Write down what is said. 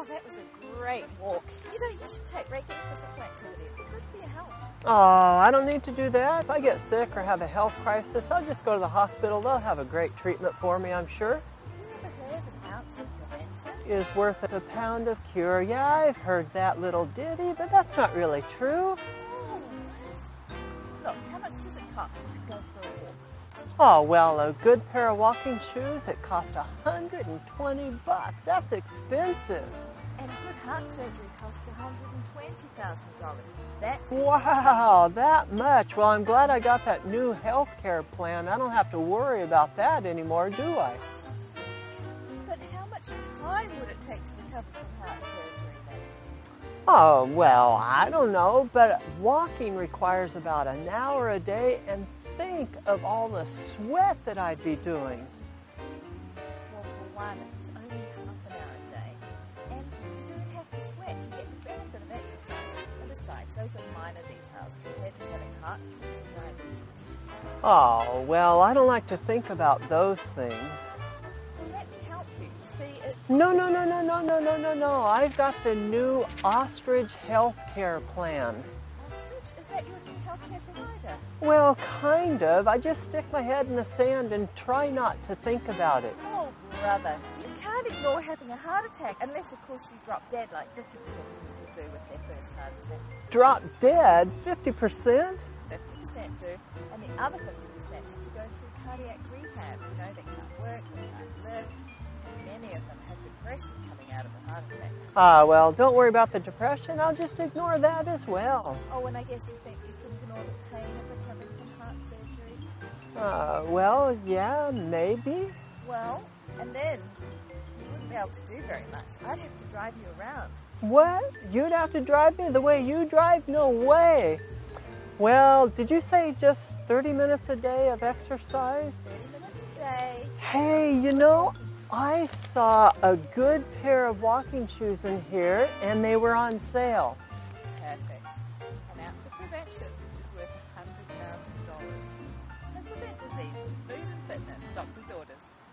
that was a great walk. You know, you should take regular physical activity. It'd be good for your health. Oh, I don't need to do that. If I get sick or have a health crisis, I'll just go to the hospital. They'll have a great treatment for me, I'm sure. Have you ever heard an ounce of prevention Is worth a pound of cure. Yeah, I've heard that little ditty, but that's not really true. Oh, what? Look, how much does it cost to go for a walk? Oh, well, a good pair of walking shoes, it costs $120. That's expensive. And good heart surgery costs $120,000. That's expensive. Wow, that much. Well, I'm glad I got that new health care plan. I don't have to worry about that anymore, do I? But how much time would it take to recover from heart surgery then? Oh, well, I don't know, but walking requires about an hour a day, and think of all the sweat that I'd be doing. Well, for one, it's only half an hour a day. And you don't have to sweat to get the benefit of exercise. And besides, those are minor details compared to having heart disease or diabetes. Oh, well, I don't like to think about those things. Well, let me help you. You see, it's... No. I've got the new Ostrich health care plan. Ostrich? Is that your new healthcare provider? Well, kind of. I just stick my head in the sand and try not to think about it. Oh, brother. You can't ignore having a heart attack unless, of course, you drop dead like 50% of people do with their first heart attack. Drop dead? 50%? 50% do, and the other 50% have to go through cardiac rehab. You know, they can't work, they can't lift. Many of them have depression coming out of a heart attack. Ah, well, don't worry about the depression. I'll just ignore that as well. Oh, and I guess you think you can ignore the pain of recovering from heart surgery? Well, yeah, maybe. Well, and then you wouldn't be able to do very much. I'd have to drive you around. What? You'd have to drive me the way you drive? No way. Well, did you say just 30 minutes a day of exercise? 30 minutes a day. Hey, you know, I saw a good pair of walking shoes in here, and they were on sale. Perfect. An ounce of prevention is worth $100,000. So prevent disease with food and fitness. Stop disorders.